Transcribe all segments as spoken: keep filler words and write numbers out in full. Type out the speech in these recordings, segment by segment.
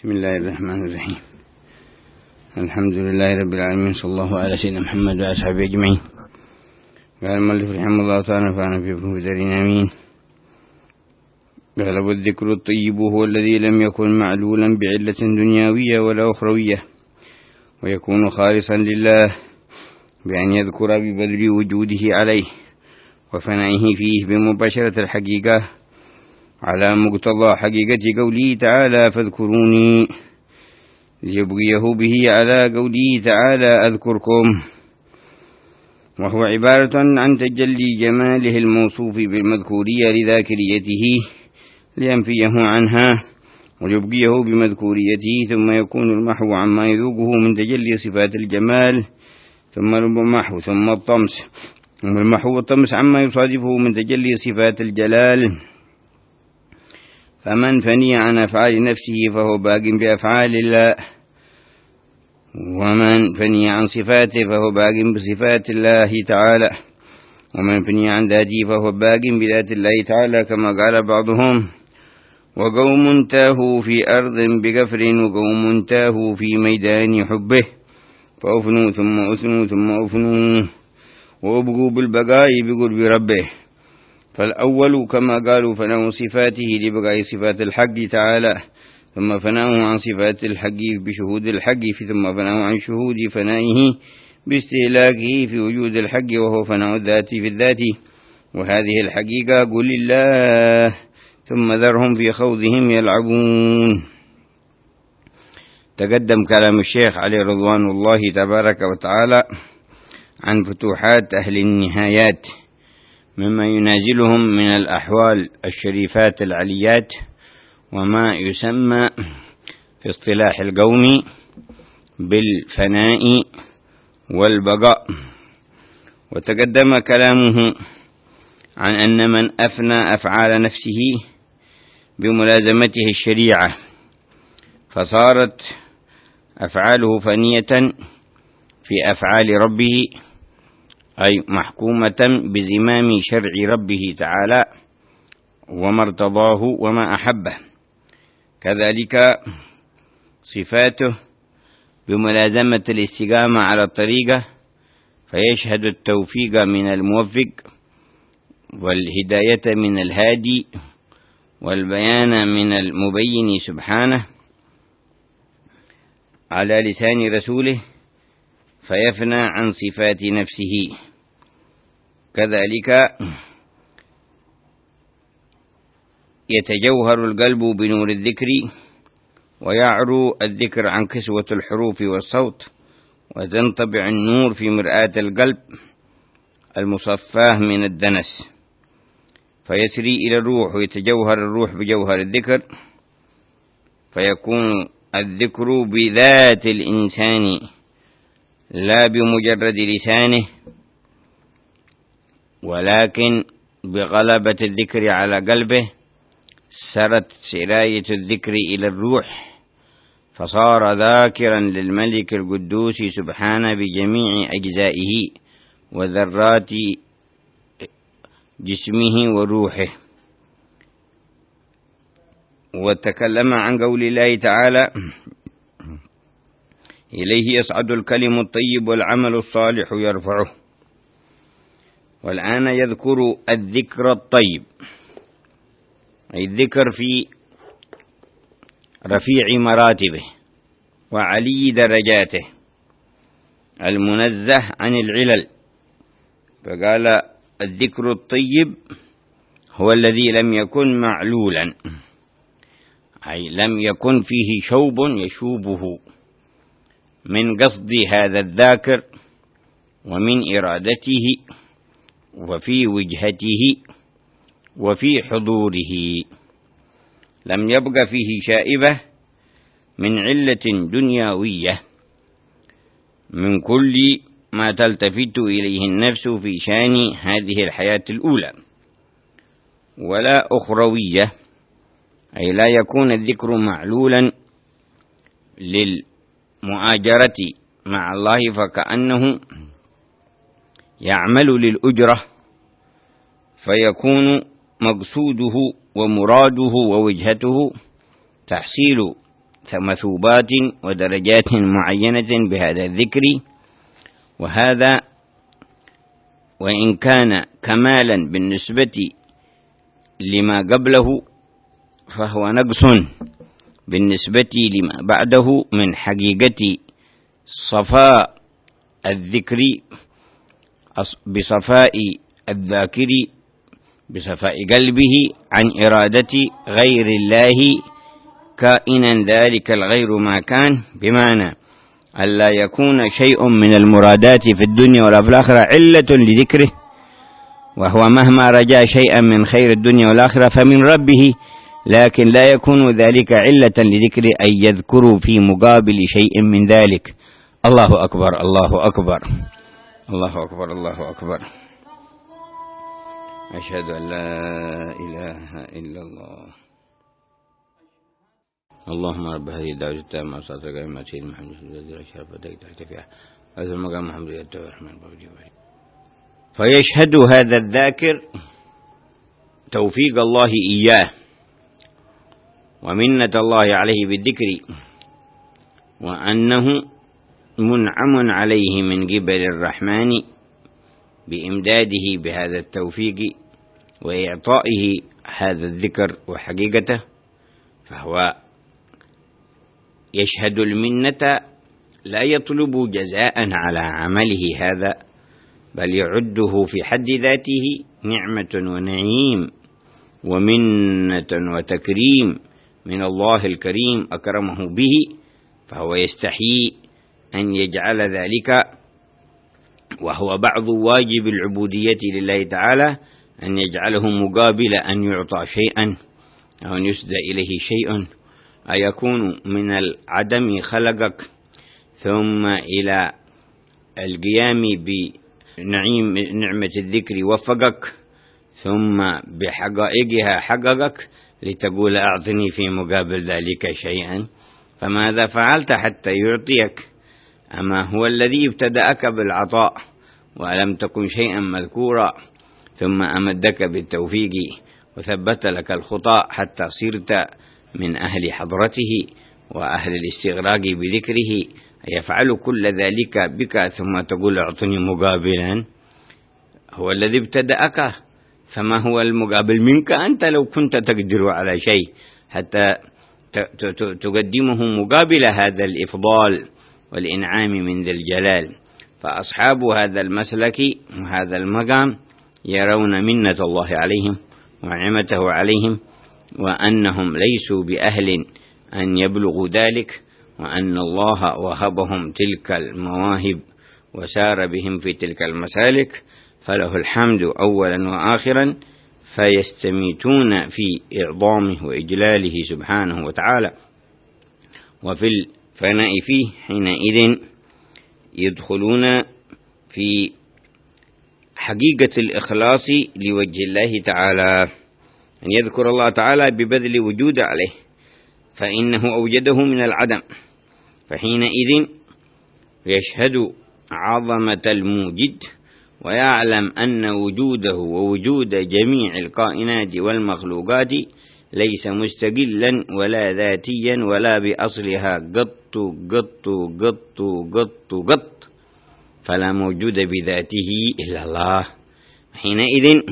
بسم الله الرحمن الرحيم. الحمد لله رب العالمين، صلى الله على سيدنا محمد وعلى أصحابه أجمعين. قال المؤلف رحمه الله تعالى نفعنا فيكم بدارين آمين. قال: والذكر الطيب هو الذي لم يكن معلولا بعلة دنيوية ولا أخروية، ويكون خالصا لله بأن يذكر ببذل وجوده عليه وفنائه فيه بمباشرة الحقيقة على مقتضى حقيقة قوله تعالى: فاذكروني، ليبغيه به على قوله تعالى: أذكركم، وهو عبارة عن تجلي جماله الموصوف بالمذكورية لذاكريته لينفيه عنها ويبقيه بمذكوريته، ثم يكون المحو عما يذوقه من تجلي صفات الجمال، ثم المحو ثم الطمس ثم المحو والطمس عما يصادفه من تجلي صفات الجلال. فمن فني عن أفعال نفسه فهو باق بأفعال الله، ومن فني عن صفاته فهو باق بصفات الله تعالى، ومن فني عن ذاته فهو باق بذات الله تعالى، كما قال بعضهم: وقوم تاهوا في أرض بكفر وقوم تاهوا في ميدان حبه، فأفنوا ثم أثنوا ثم أفنوا وأبقوا بالبقاء بقرب ربه. فالأول كما قالوا فناء صفاته لبقاء صفات الحق تعالى، ثم فناء عن صفات الحق بشهود الحق، ثم فناء عن شهود فنائه باستهلاكه في وجود الحق، وهو فناء الذات في الذات. وهذه الحقيقة قل الله، ثم ذرهم في خوضهم يلعبون. تقدم كلام الشيخ عليه رضوان الله تبارك وتعالى عن فتوحات أهل النهايات مما ينازلهم من الأحوال الشريفات العليات، وما يسمى في اصطلاح القوم بالفناء والبقاء. وتقدم كلامه عن أن من أفنى أفعال نفسه بملازمته الشريعة فصارت أفعاله فانية في أفعال ربه، أي محكومة بزمام شرع ربه تعالى وما ارتضاه وما أحبه. كذلك صفاته بملازمة الاستقامة على الطريقة، فيشهد التوفيق من الموفق والهداية من الهادي والبيان من المبين سبحانه على لسان رسوله، فيفنى عن صفات نفسه. كذلك يتجوهر القلب بنور الذكر، ويعرو الذكر عن كسوة الحروف والصوت، وتنطبع النور في مرآة القلب المصفاه من الدنس، فيسري إلى الروح، ويتجوهر الروح بجوهر الذكر، فيكون الذكر بذات الإنسان لا بمجرد لسانه، ولكن بغلبة الذكر على قلبه سرت سراية الذكر إلى الروح، فصار ذاكرا للملك القدوس سبحانه بجميع أجزائه وذرات جسمه وروحه. وتكلم عن قول الله تعالى: إليه يصعد الكلم الطيب والعمل الصالح يرفعه. والآن يذكر الذكر الطيب، أي الذكر في رفيع مراتبه وعلي درجاته المنزه عن العلل. فقال: الذكر الطيب هو الذي لم يكن معلولا، أي لم يكن فيه شوب يشوبه من قصد هذا الذاكر ومن إرادته وفي وجهته وفي حضوره، لم يبق فيه شائبة من علة دنيوية من كل ما تلتفت إليه النفس في شان هذه الحياة الأولى، ولا أخروية، أي لا يكون الذكر معلولا للمؤاجرة مع الله، فكأنه يعمل للأجرة، فيكون مقصوده ومراده ووجهته تحصيل مثوبات ودرجات معينة بهذا الذكر، وهذا وإن كان كمالا بالنسبة لما قبله فهو نقص بالنسبة لما بعده من حقيقة صفاء الذكر بصفاء الذاكر بصفاء قلبه عن إرادة غير الله، كائنا ذلك الغير ما كان، بمعنى ألا يكون شيء من المرادات في الدنيا ولا في الآخرة علة لذكره، وهو مهما رجا شيئا من خير الدنيا والآخرة فمن ربه، لكن لا يكون ذلك علة لذكره أن يذكروا في مقابل شيء من ذلك. الله أكبر الله أكبر الله أكبر الله أكبر. أشهد أن لا إله إلا الله. اللهم رب هذه الدعوة التامة والصلاة والسلام على سيدنا محمد صلى الله عليه وسلم الشرف ودرجة فيها هذا المقام محمد يتوب الرحمن الرحيم. فيشهد هذا الذاكر توفيق الله إياه ومنة الله عليه بالذكر، وأنه منعم عليه من قبل الرحمن بإمداده بهذا التوفيق وإعطائه هذا الذكر وحقيقته، فهو يشهد المنة، لا يطلب جزاء على عمله هذا، بل يعده في حد ذاته نعمة ونعيم ومنة وتكريم من الله الكريم أكرمه به، فهو يستحيي أن يجعل ذلك، وهو بعض واجب العبودية لله تعالى، أن يجعله مقابل أن يعطى شيئا أو أن يسدى إليه شيء، أيكون من العدم خلقك ثم إلى القيام بنعيم نعمة الذكر وفقك، ثم بحقائقها حققك لتقول أعطني في مقابل ذلك شيئا، فماذا فعلت حتى يعطيك؟ أما هو الذي ابتدأك بالعطاء ولم تكن شيئا مذكورا، ثم أمدك بالتوفيق وثبت لك الخطأ حتى صرت من أهل حضرته وأهل الاستغراق بذكره، يفعل كل ذلك بك ثم تقول أعطني مقابلا. هو الذي ابتدأك، فما هو المقابل منك أنت لو كنت تقدر على شيء حتى تقدمه مقابل هذا الإفضال والإنعام من ذي الجلال. فأصحاب هذا المسلك وهذا المقام يرون منة الله عليهم ونعمته عليهم، وأنهم ليسوا بأهل أن يبلغوا ذلك، وأن الله وهبهم تلك المواهب وسار بهم في تلك المسالك، فله الحمد أولا وآخرا، فيستميتون في إعظامه وإجلاله سبحانه وتعالى، وفي الفناء فيه حينئذ يدخلون في حقيقة الإخلاص لوجه الله تعالى، أن يذكر الله تعالى ببذل وجود عليه، فإنه أوجده من العدم، فحينئذ يشهد عظمة الموجد ويعلم أن وجوده ووجود جميع الكائنات والمخلوقات ليس مستقلا ولا ذاتيا ولا بأصلها قط قط قط قط قط، فلا موجود بذاته إلا الله. حينئذ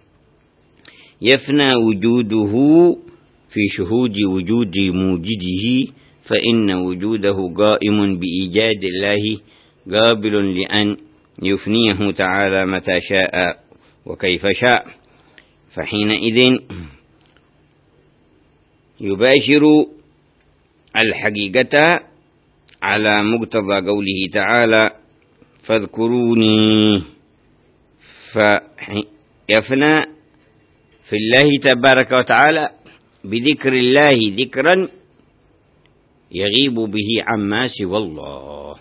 يفنى وجوده في شهود وجود موجده، فإن وجوده قائم بإيجاد الله قابل لأن يفنيه تعالى متى شاء وكيف شاء. فحينئذ يباشر الحقيقة على مقتضى قوله تعالى فاذكروني، فيفنى في الله تبارك وتعالى بذكر الله ذكرا يغيب به عما سوى الله،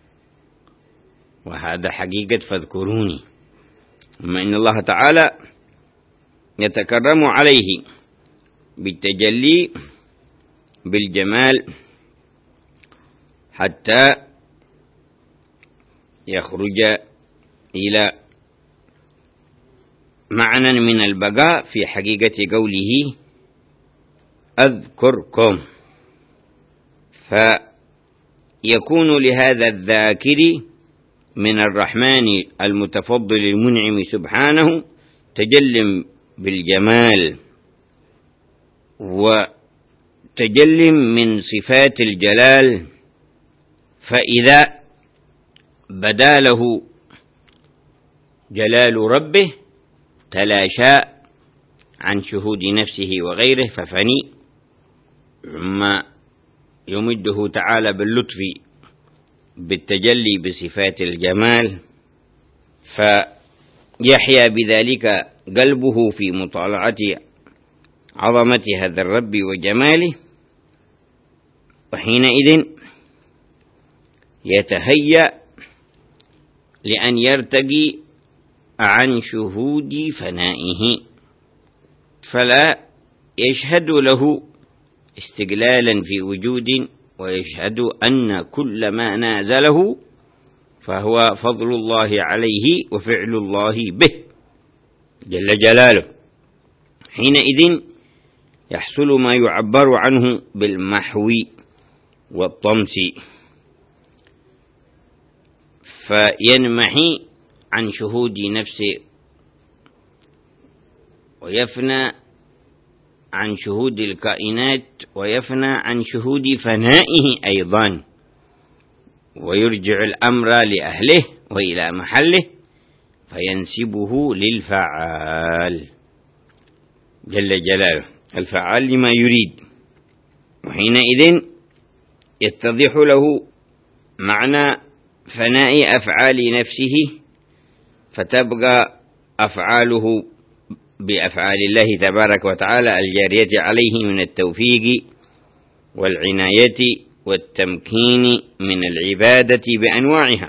وهذا حقيقة فاذكروني. أما إن الله تعالى يتكرم عليه بالتجلي بالجمال حتى يخرج إلى معنى من البقاء في حقيقة قوله أذكركم، فيكون لهذا الذاكر من الرحمن المتفضل المنعم سبحانه تجل بالجمال وتجل من صفات الجلال، فإذا بدا له جلال ربه تلاشى عن شهود نفسه وغيره ففني، ثم يمده تعالى باللطف بالتجلي بصفات الجمال، فيحيا بذلك قلبه في مطالعة عظمة هذا الرب وجماله، وحينئذ يتهيأ لأن يرتقي عن شهود فنائه، فلا يشهد له استقلالا في وجود، ويشهد أن كل ما نازله فهو فضل الله عليه وفعل الله به جل جلاله. حينئذ يحصل ما يعبر عنه بالمحو والطمس، فينمحي عن شهود نفسه ويفنى عن شهود الكائنات ويفنى عن شهود فنائه أيضا، ويرجع الأمر لأهله وإلى محله فينسبه للفعال جل جلاله، الفعال لما يريد. وحينئذ يتضح له معنى فناء أفعال نفسه، فتبقى أفعاله بأفعال الله تبارك وتعالى الجارية عليه من التوفيق والعناية والتمكين من العبادة بأنواعها،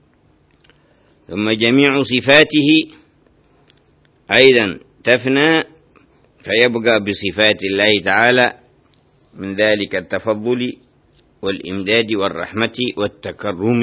ثم جميع صفاته أيضا تفنى فيبقى بصفات الله تعالى من ذلك التفضل والإمداد والرحمة والتكرم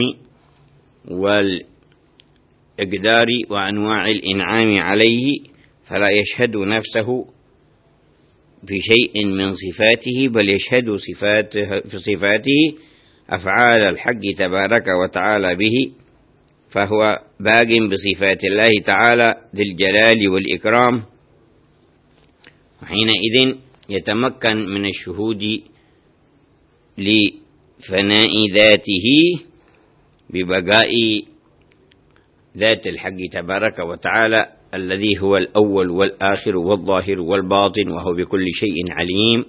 والإقدار وأنواع الإنعام عليه، فلا يشهد نفسه بشيء من صفاته، بل يشهد صفاته في صفاته أفعال الحق تبارك وتعالى به، فهو باق بصفات الله تعالى ذي الجلال والإكرام. وحينئذ يتمكن من الشهود لفناء ذاته ببقاء ذات الحق تبارك وتعالى الذي هو الأول والآخر والظاهر والباطن، وهو بكل شيء عليم،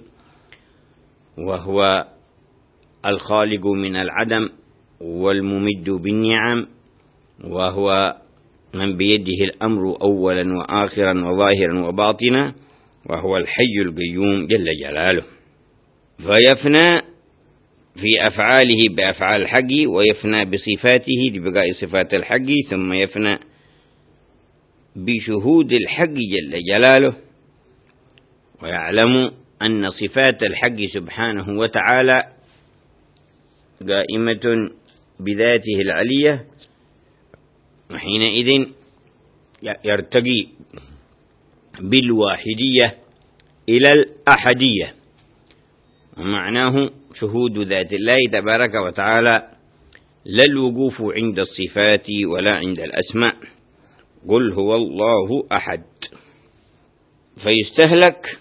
وهو الخالق من العدم والممد بالنعم، وهو من بيده الأمر أولا وآخرا وظاهرا وباطنا، وهو الحي القيوم جل جلاله. فيفنى في أفعاله بأفعال الحق، ويفنى بصفاته ببقاء صفات الحق، ثم يفنى بشهود الحق جل جلاله، ويعلم أن صفات الحق سبحانه وتعالى قائمة بذاته العلية، وحينئذ يرتقي بالواحدية إلى الأحدية، ومعناه شهود ذات الله تبارك وتعالى لا الوقوف عند الصفات ولا عند الأسماء. قل هو الله أحد، فيستهلك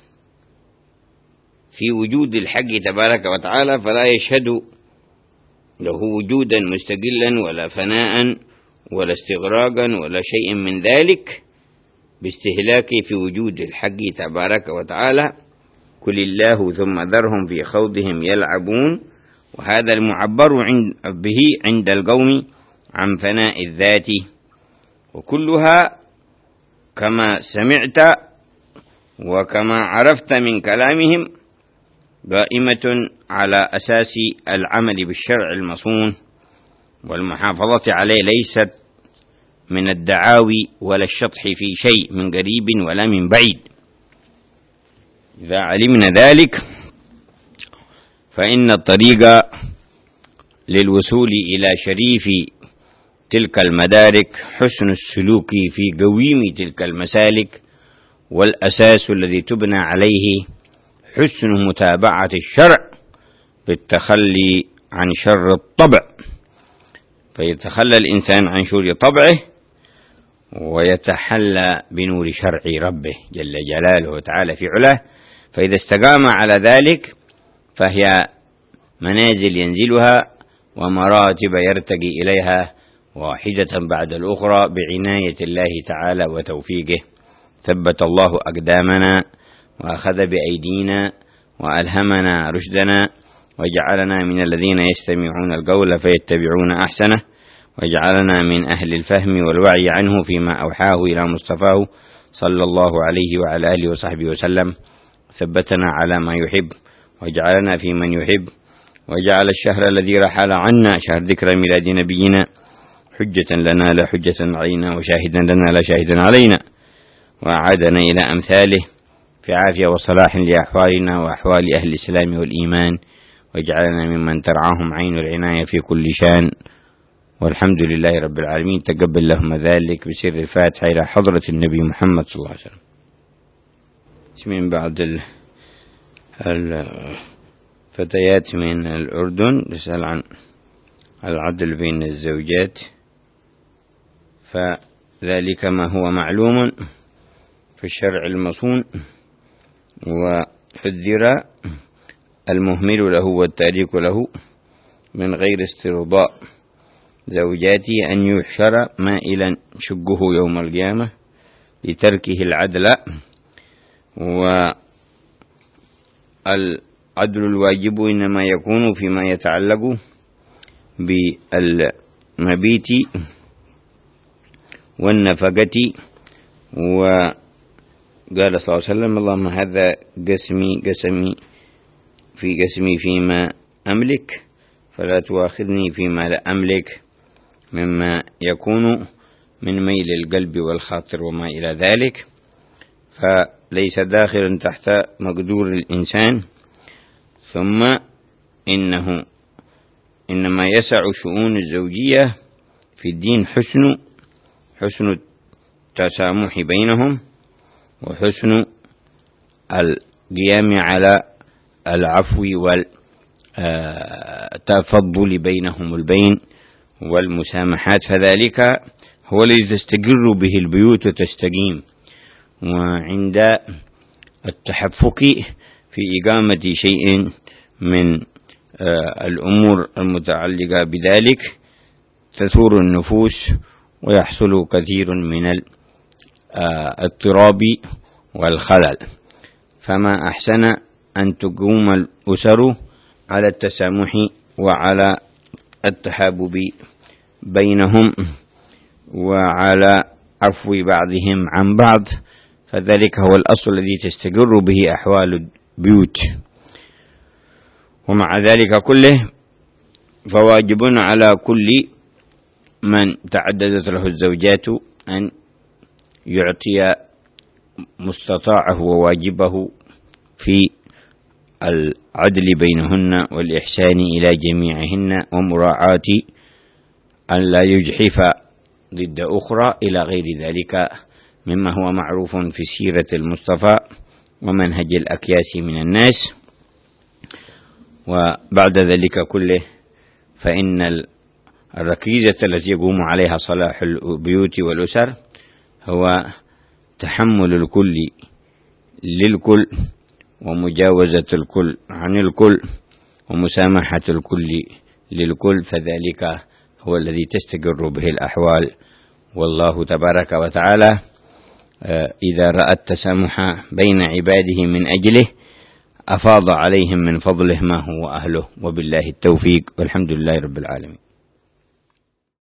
في وجود الحق تبارك وتعالى، فلا يشهد له وجودا مستقلا ولا فناء ولا استغراقا ولا شيء من ذلك، باستهلاك في وجود الحق تبارك وتعالى. قل الله ثم ذرهم في خوضهم يلعبون، وهذا المعبر عند به عند القوم عن فناء الذات، وكلها كما سمعت وكما عرفت من كلامهم قائمة على أساس العمل بالشرع المصون والمحافظة عليه، ليست من الدعاوي ولا الشطح في شيء من قريب ولا من بعيد. إذا علمنا ذلك فإن الطريق للوصول إلى شريف تلك المدارك حسن السلوك في قويم تلك المسالك، والأساس الذي تبنى عليه حسن متابعة الشرع بالتخلي عن شر الطبع، فيتخلى الإنسان عن شر طبعه ويتحلى بنور شرع ربه جل جلاله وتعالى في علاه. فإذا استقام على ذلك فهي منازل ينزلها ومراتب يرتقي إليها واحدة بعد الأخرى بعناية الله تعالى وتوفيقه. ثبت الله أقدامنا وأخذ بأيدينا وألهمنا رشدنا وجعلنا من الذين يستمعون القول فيتبعون أحسنه، وجعلنا من أهل الفهم والوعي عنه فيما أوحاه إلى مصطفاه صلى الله عليه وعلى آله وصحبه وسلم. ثبتنا على ما يحب وجعلنا في من يحب، وجعل الشهر الذي رحل عنا شهر ذكرى ميلاد نبينا حجة لنا لا حجة علينا وشاهدا لنا لا شاهدا علينا، وأعادنا إلى أمثاله في عافية وصلاح لأحوالنا وأحوال أهل الإسلام والإيمان، وجعلنا ممن ترعاهم عين العناية في كل شان. والحمد لله رب العالمين. تقبل لهم ذلك بسر الفاتحة إلى حضرة النبي محمد صلى الله عليه وسلم. من بعد الفتيات من الأردن تسأل عن العدل بين الزوجات، فذلك ما هو معلوم في الشرع المصون، وحذر المهمل له والتارك له من غير استرضاء زوجاته أن يحشر مائلا شقه يوم القيامة لتركه العدل. والعدل الواجب إنما يكون فيما يتعلق بالمبيت والنفقة. وقال صلى الله عليه وسلم: اللهم هذا قسمي قسمي في قسمي فيما أملك فلا تؤاخذني فيما لا أملك، مما يكون من ميل القلب والخاطر وما إلى ذلك، فليس داخلا تحت مقدور الإنسان. ثم إنه إنما يسع شؤون الزوجية في الدين حسن حسن التسامح بينهم، وحسن القيام على العفو والتفضل بينهم البين والمسامحات، فذلك هو الذي تستقر به البيوت وتستقيم. وعند التحفك في إقامة شيء من الأمور المتعلقة بذلك تثور النفوس ويحصل كثير من الاضطراب والخلل. فما أحسن أن تقوم الأسر على التسامح وعلى التحابب بينهم وعلى عفو بعضهم عن بعض، فذلك هو الأصل الذي تستقر به أحوال البيوت. ومع ذلك كله فواجب على كل من تعددت له الزوجات أن يعطي مستطاعه وواجبه في العدل بينهن والإحسان إلى جميعهن، ومراعاة أن لا يجحف ضد أخرى إلى غير ذلك مما هو معروف في سيرة المصطفى ومنهج الأكياس من الناس. وبعد ذلك كله فإن الركيزة التي يقوم عليها صلاح البيوت والأسر هو تحمل الكل للكل، ومجاوزة الكل عن الكل، ومسامحة الكل للكل، فذلك هو الذي تستقر به الأحوال. والله تبارك وتعالى إذا رأى التسامح بين عباده من أجله أفاض عليهم من فضله ما هو أهله، وبالله التوفيق، والحمد لله رب العالمين.